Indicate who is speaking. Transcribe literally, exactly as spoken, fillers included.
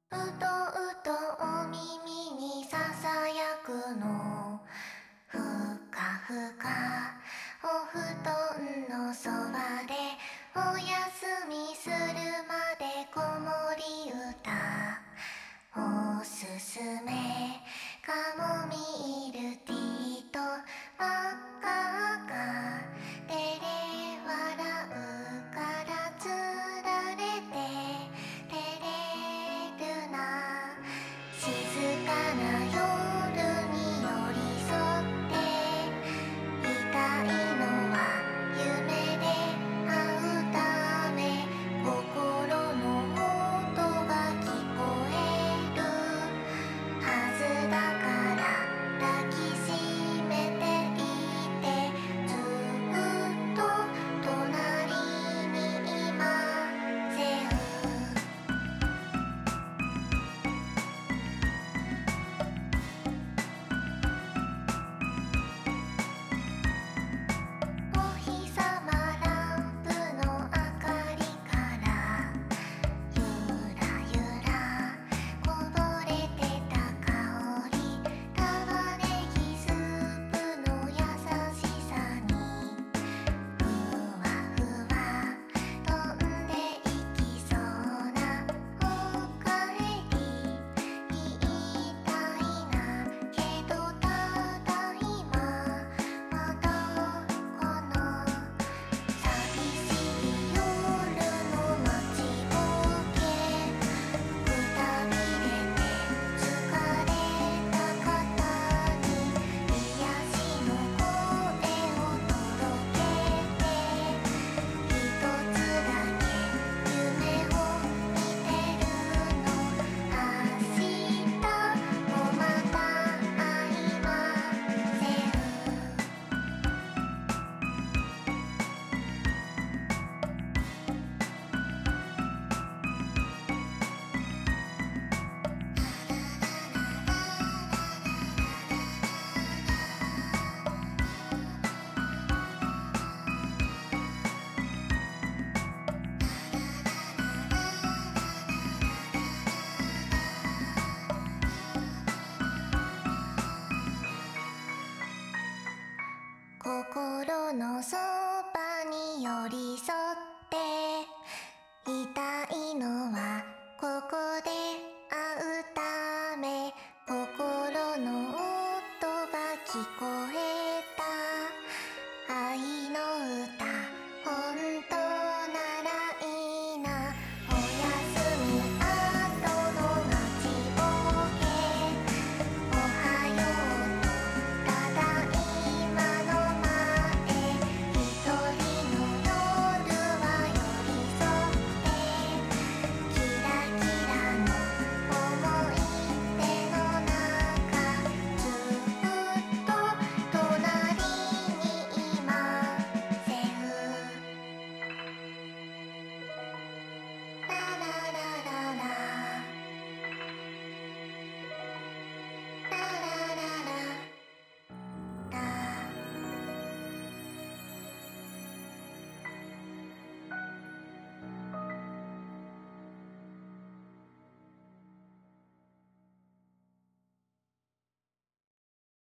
Speaker 1: うとうとお耳にささやくのふかふかお布団のそばでおやすみするまで子守歌おすすめカモミールティーと真っ赤が照れ笑うからつられて照れるな静かな夜に寄り添っていたいのは夢で会うため心の音が聞こえるはずだから抱きしめていてずっと隣にいませんお日さまランプの明かりからゆらゆらこぼれてた香り玉ねぎスープの優しさにふわふわ飛んでいきそうなおかえり言いたいなけどただいままだこの寂しい夜の待ちぼうけくたびれて疲れた方に癒しの声を届けてひとつだけ夢を見てるの明日もまた会いません心のそばに寄り添って